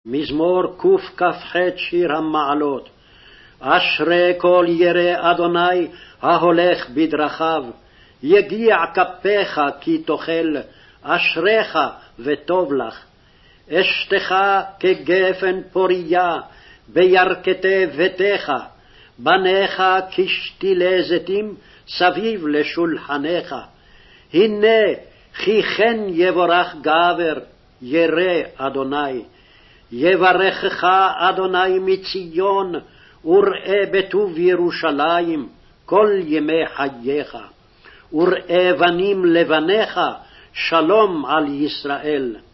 מזמור קכ"ח שיר המעלות. אשרי כל ירא אדוני ההולך בדרכיו, יגיע כפיך כי תאכל, אשריך וטוב לך. אשתך כגפן פוריה בירכתי ביתך, בניך כשתילי זיתים סביב לשולחניך. הנה כי כן יבורך גבר ירא אדוני. יברכך אדוני מציון, וראה בטוב ירושלים כל ימי חייך. וראה בנים לבניך, שלום על ישראל.